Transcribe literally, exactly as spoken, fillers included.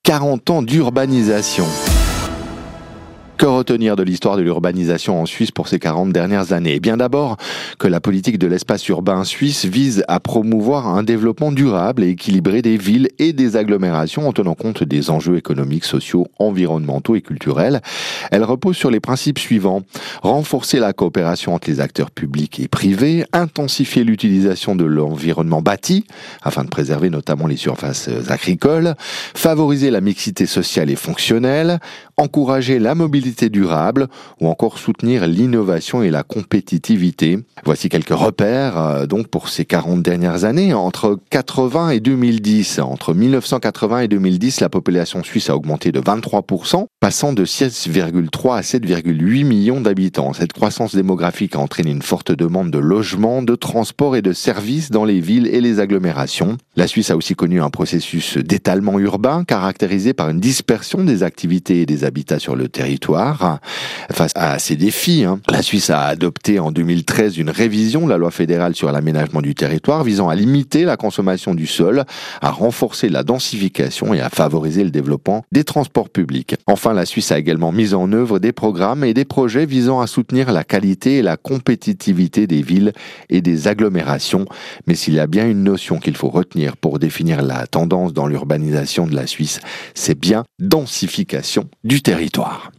quarante ans d'urbanisation. Que retenir de l'histoire de l'urbanisation en Suisse pour ces quarante dernières années ? Eh bien d'abord que la politique de l'espace urbain suisse vise à promouvoir un développement durable et équilibré des villes et des agglomérations en tenant compte des enjeux économiques, sociaux, environnementaux et culturels. Elle repose sur les principes suivants. Renforcer la coopération entre les acteurs publics et privés, intensifier l'utilisation de l'environnement bâti afin de préserver notamment les surfaces agricoles, favoriser la mixité sociale et fonctionnelle, encourager la mobilité durable ou encore soutenir l'innovation et la compétitivité. Voici quelques repères euh, donc pour ces quarante dernières années. Entre quatre-vingts et deux mille dix, entre mille neuf cent quatre-vingts et deux mille dix, la population suisse a augmenté de vingt-trois pour cent, passant de six virgule trois à sept virgule huit millions d'habitants. Cette croissance démographique a entraîné une forte demande de logements, de transports et de services dans les villes et les agglomérations. La Suisse a aussi connu un processus d'étalement urbain caractérisé par une dispersion des activités et des habitats sur le territoire. Face à ces défis, hein, la Suisse a adopté en deux mille treize une révision de la loi fédérale sur l'aménagement du territoire visant à limiter la consommation du sol, à renforcer la densification et à favoriser le développement des transports publics. Enfin, la Suisse a également mis en œuvre des programmes et des projets visant à soutenir la qualité et la compétitivité des villes et des agglomérations. Mais s'il y a bien une notion qu'il faut retenir pour définir la tendance dans l'urbanisation de la Suisse, c'est bien densification du territoire.